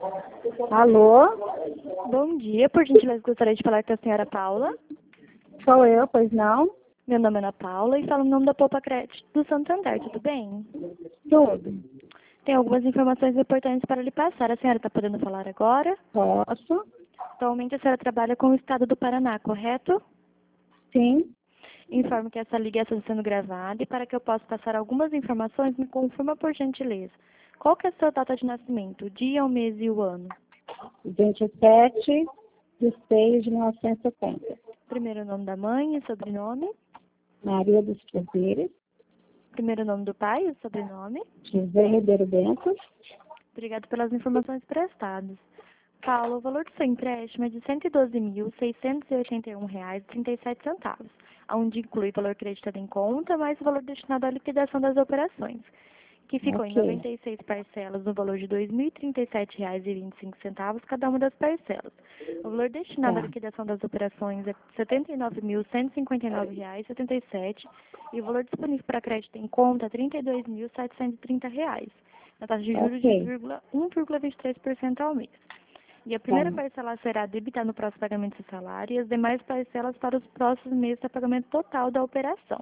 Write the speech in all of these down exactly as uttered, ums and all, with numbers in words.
Alô? Bom dia, por gentileza gostaria de falar com a senhora Paula. Sou eu, pois não? Meu nome é Ana Paula e falo no nome da Poupa Crédito do Santander, tudo bem? Tudo. Tem algumas informações importantes para lhe passar. A senhora está podendo falar agora? Posso? Atualmente a senhora trabalha com o estado do Paraná, correto? Sim. Informo que essa ligação está sendo gravada e para que eu possa passar algumas informações, me confirma por gentileza. Qual que é a sua data de nascimento, o dia, o mês e o ano? vinte e sete de seis de mil novecentos e setenta. Primeiro nome da mãe e sobrenome. Maria dos Prazeres. Primeiro nome do pai e sobrenome. José Ribeiro Bento. Obrigado pelas informações prestadas. Paulo, o valor do seu empréstimo é de cento e doze mil, seiscentos e oitenta e um reais e trinta e sete centavos, onde inclui o valor creditado em conta, mais o valor destinado à liquidação das operações, que ficou Ok. em noventa e seis parcelas no valor de dois mil e trinta e sete reais e vinte e cinco centavos cada uma das parcelas. O valor destinado à Tá. liquidação das operações é setenta e nove mil, cento e cinquenta e nove reais e setenta e sete centavos e o valor disponível para crédito em conta é trinta e dois mil, setecentos e trinta reais, na taxa de juros de Ok. um vírgula vinte e três por cento ao mês. E a Tá. primeira parcela será debitada no próximo pagamento do salário e as demais parcelas para os próximos meses para pagamento total da operação.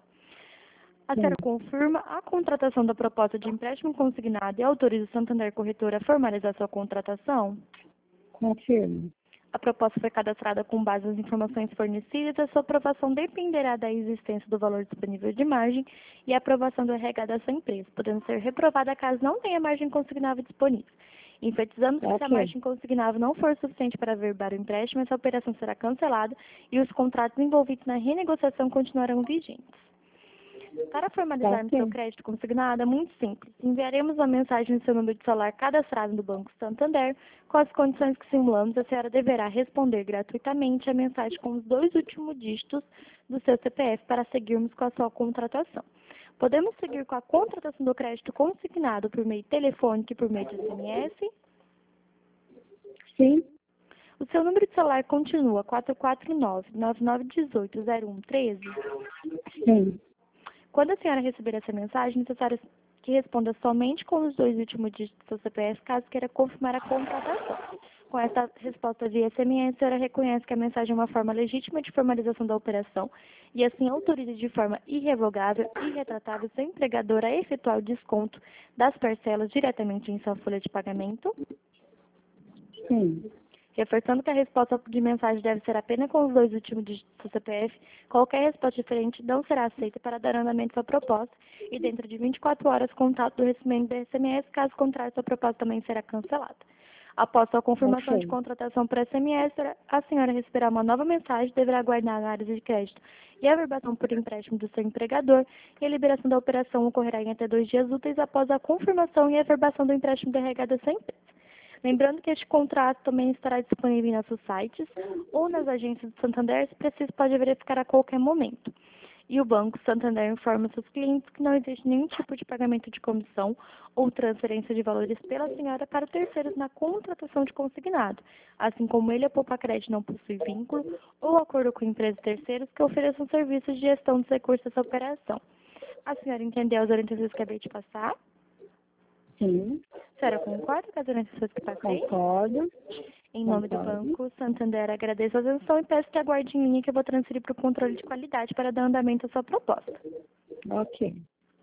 A Sim. senhora confirma a contratação da proposta de empréstimo consignado e autoriza o Santander Corretora a formalizar sua contratação? Confirmo. A proposta foi cadastrada com base nas informações fornecidas. A sua aprovação dependerá da existência do valor disponível de margem e a aprovação do R H da sua empresa, podendo ser reprovada caso não tenha margem consignável disponível. Enfatizamos que se a Ok. margem consignável não for suficiente para averbar o empréstimo, essa operação será cancelada e os contratos envolvidos na renegociação continuarão vigentes. Para formalizarmos Ok. seu crédito consignado, é muito simples. Enviaremos uma mensagem no seu número de celular cadastrado no Banco Santander. Com as condições que simulamos, a senhora deverá responder gratuitamente a mensagem com os dois últimos dígitos do seu C P F para seguirmos com a sua contratação. Podemos seguir com a contratação do crédito consignado por meio telefônico e por meio de S M S. Sim. O seu número de celular continua quatro quatro nove, nove nove um oito, zero um um três. Sim. Quando a senhora receber essa mensagem, é necessário que responda somente com os dois últimos dígitos do seu C P F, caso queira confirmar a contratação. Com essa resposta via S M S, a senhora reconhece que a mensagem é uma forma legítima de formalização da operação e assim autoriza de forma irrevogável e irretratável seu empregador a efetuar o desconto das parcelas diretamente em sua folha de pagamento. Sim. Reforçando que a resposta de mensagem deve ser apenas com os dois últimos dígitos do C P F, qualquer resposta diferente não será aceita para dar andamento à proposta e dentro de vinte e quatro horas contato do recebimento do S M S, caso contrário, sua proposta também será cancelada. Após sua confirmação de Ok. contratação por S M S, a senhora receberá uma nova mensagem e deverá aguardar a análise de crédito e a averbação por empréstimo do seu empregador e a liberação da operação ocorrerá em até dois dias úteis após a confirmação e a averbação do empréstimo do R H da sua empresa. Lembrando que este contrato também estará disponível em nossos sites ou nas agências do Santander, se preciso pode verificar a qualquer momento. E o Banco Santander informa seus clientes que não existe nenhum tipo de pagamento de comissão ou transferência de valores pela senhora para terceiros na contratação de consignado, assim como ele, a Poupa Crédito, não possui vínculo ou acordo com empresas terceiros que ofereçam serviços de gestão dos recursos dessa operação. A senhora entendeu as orientações que acabei de passar? Sim. A senhora concorda com as orientações que passei? Concordo. Em nome do Concordo. Banco Santander, agradeço a atenção e peço que aguarde em linha que eu vou transferir para o controle de qualidade para dar andamento à sua proposta. Ok.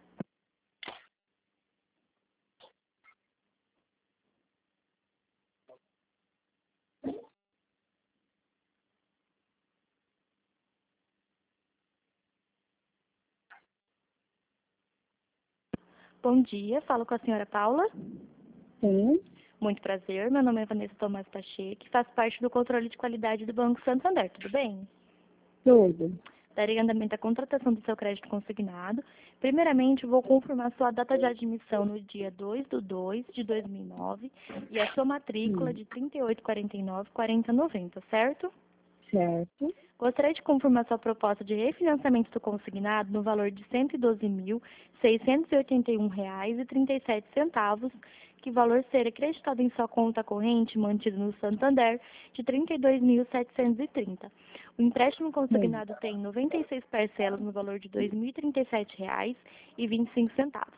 Bom dia, falo com a senhora Paula. Sim. Muito prazer, meu nome é Vanessa Tomás Pacheco, faço parte do controle de qualidade do Banco Santander, tudo bem? Tudo. Darei andamento à contratação do seu crédito consignado. Primeiramente, vou confirmar sua data de admissão no dia dois de dois de dois mil e nove e a sua matrícula Sim. de trinta e oito, quarenta e nove, quarenta, noventa, certo? Certo. Gostaria de confirmar sua proposta de refinanciamento do consignado no valor de cento e doze mil, seiscentos e oitenta e um reais e trinta e sete centavos, que valor será creditado em sua conta corrente mantida no Santander de trinta e dois mil, setecentos e trinta. O empréstimo Sim. consignado tem noventa e seis parcelas no valor de dois mil e trinta e sete reais e vinte e cinco centavos.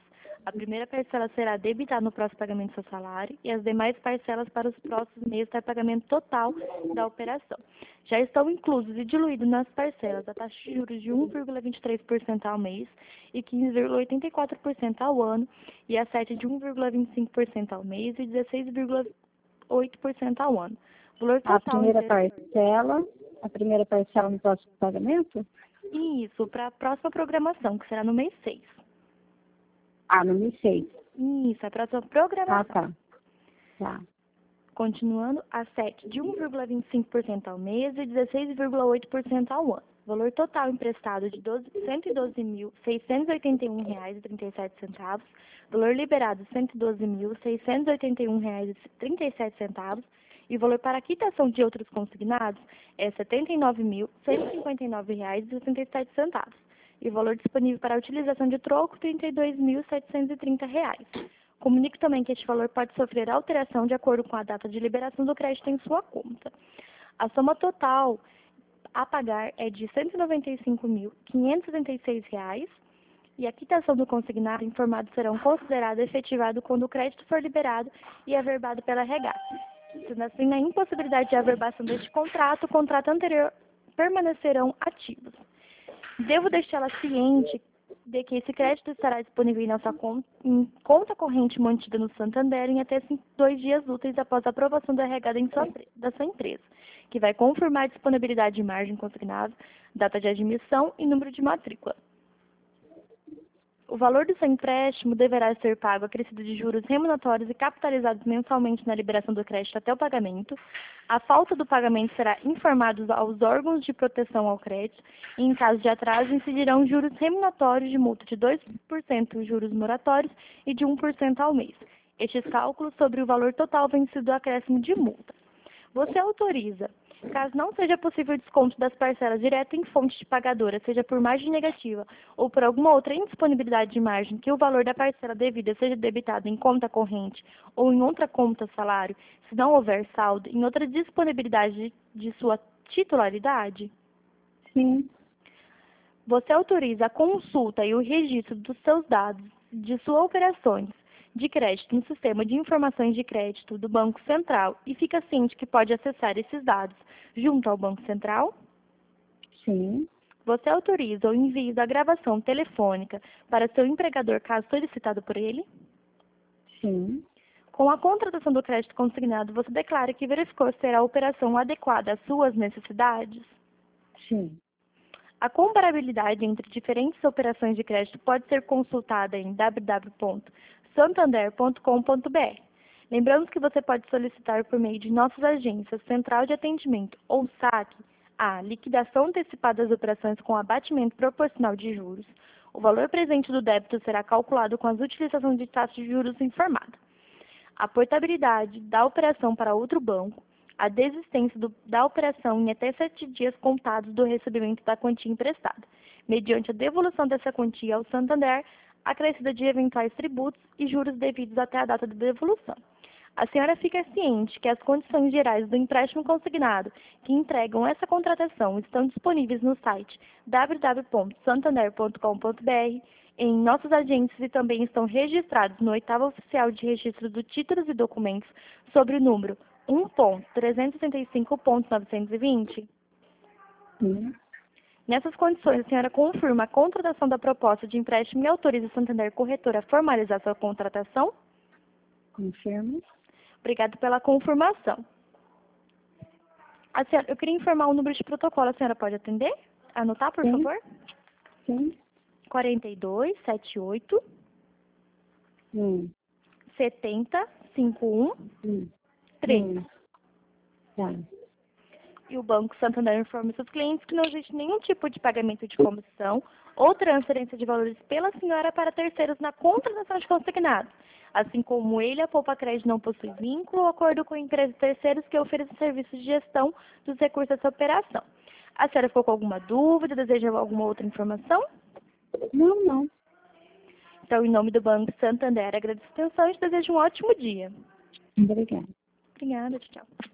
A primeira parcela será debitada no próximo pagamento do seu salário e as demais parcelas para os próximos meses até o pagamento total da operação. Já estão inclusos e diluídos nas parcelas a taxa de juros de um vírgula vinte e três por cento ao mês e quinze vírgula oitenta e quatro por cento ao ano e a sete de um vírgula vinte e cinco por cento ao mês e dezesseis vírgula oito por cento ao ano. O valor total A primeira inter- parcela, a primeira parcela no próximo pagamento? Isso, para a próxima programação, que será no mês seis. Ah, no mês seis. Isso, a próxima Ah, programação. tá. Tá. Continuando, a sete de um vírgula vinte e cinco por cento ao mês e dezesseis vírgula oito por cento ao ano. Valor total emprestado de cento e doze mil, seiscentos e oitenta e um reais e trinta e sete centavos. Valor liberado, cento e doze mil, seiscentos e oitenta e um reais e trinta e sete centavos. E o valor para quitação de outros consignados é setenta e nove mil, cento e cinquenta e nove reais e sessenta e sete centavos. E o valor disponível para utilização de troco, trinta e dois mil, setecentos e trinta reais. Comunico também que este valor pode sofrer alteração de acordo com a data de liberação do crédito em sua conta. A soma total a pagar é de cento e noventa e cinco mil, quinhentos e setenta e seis reais e a quitação do consignado informado serão considerado efetivado quando o crédito for liberado e averbado pela regata. Sendo assim, na impossibilidade de averbação deste contrato, o contrato anterior permanecerão ativos. Devo deixá-la ciente de que esse crédito estará disponível em nossa conta, em conta corrente mantida no Santander em até cinco, dois dias úteis após a aprovação da regada em sua, da sua empresa, que vai confirmar a disponibilidade de margem consignada, data de admissão e número de matrícula. O valor do seu empréstimo deverá ser pago acrescido de juros remuneratórios e capitalizados mensalmente na liberação do crédito até o pagamento. A falta do pagamento será informado aos órgãos de proteção ao crédito e, em caso de atraso, incidirão juros remuneratórios de multa de dois por cento juros moratórios e de um por cento ao mês. Estes cálculos sobre o valor total vencido do acréscimo de multa. Você autoriza, caso não seja possível o desconto das parcelas direto em fonte de pagadora, seja por margem negativa ou por alguma outra indisponibilidade de margem, que o valor da parcela devida seja debitado em conta corrente ou em outra conta salário, se não houver saldo, em outra disponibilidade de, de sua titularidade? Sim. Você autoriza a consulta e o registro dos seus dados de suas operações de crédito no sistema de informações de crédito do Banco Central e fica ciente que pode acessar esses dados junto ao Banco Central? Sim. Você autoriza o envio da gravação telefônica para seu empregador caso solicitado por ele? Sim. Com a contratação do crédito consignado, você declara que verificou ser a operação adequada às suas necessidades? Sim. A comparabilidade entre diferentes operações de crédito pode ser consultada em w w w ponto santander ponto com ponto b r. Lembramos que você pode solicitar por meio de nossas agências, Central de Atendimento ou saque, a liquidação antecipada das operações com abatimento proporcional de juros. O valor presente do débito será calculado com as utilizações de taxa de juros informada. A portabilidade da operação para outro banco, a desistência do, da operação em até sete dias contados do recebimento da quantia emprestada, mediante a devolução dessa quantia ao Santander, acrescida de eventuais tributos e juros devidos até a data da devolução. A senhora fica ciente que as condições gerais do empréstimo consignado que entregam essa contratação estão disponíveis no site w w w ponto santander ponto com ponto b r, em nossas agências e também estão registrados no oitavo oficial de registro de títulos e documentos sobre o número um ponto trezentos e sessenta e cinco ponto novecentos e vinte? Sim. Nessas condições, a senhora confirma a contratação da proposta de empréstimo e autoriza o Santander Corretora a formalizar sua contratação? Confirmo. Obrigada pela confirmação. A senhora, eu queria informar o número de protocolo. A senhora pode atender? Anotar, por Sim. favor? Sim. quarenta e dois, setenta e oito, Hum. setenta, cinquenta e um, Hum. três. Hum. Tá. E o Banco Santander informa seus clientes que não existe nenhum tipo de pagamento de comissão ou transferência de valores pela senhora para terceiros na contratação de consignado. Assim como ele, a Poupa Crédito não possui vínculo ou acordo com empresas terceiros que ofereçam serviços de gestão dos recursos dessa operação. A senhora ficou com alguma dúvida? Deseja alguma outra informação? Não, não. Então, em nome do Banco Santander, agradeço a atenção e te desejo um ótimo dia. Obrigada. Obrigada, tchau.